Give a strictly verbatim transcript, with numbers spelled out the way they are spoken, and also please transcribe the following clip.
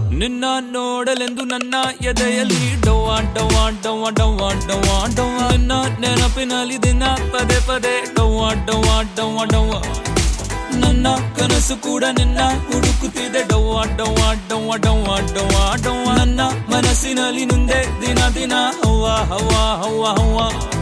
ನಿನ್ನ ನೋಡಲೆಂದು ನನ್ನ ಎದೆಯಲ್ಲಿ ಡವ್ವ ಡವ್ವ ಡವ್ವ ಡವ್ವ ಡವ್ವ ಡವ್ವ ನಿನ್ನ ನೆನಪಿನಲ್ಲಿ ದಿನ ಪದೇ ಪದೇ ಡವ್ವ ಡವ್ವ ಡವ್ವ ಡವ್ವ ನನ್ನ ಕನಸು ಕೂಡ ನಿನ್ನ ಹುಡುಕುತ್ತಿದೆ ಡವ್ವ ಡವ್ವ ಡವ್ವ ಡವ್ವ ಡವ್ವ ಡವ್ವ ನನ್ನ ಮನಸ್ಸಿನಲ್ಲಿ ಮುಂದೆ ದಿನ ದಿನ ಹವ್ವ ಹವ್ವ ಹವ್ವ ಹವ್ವ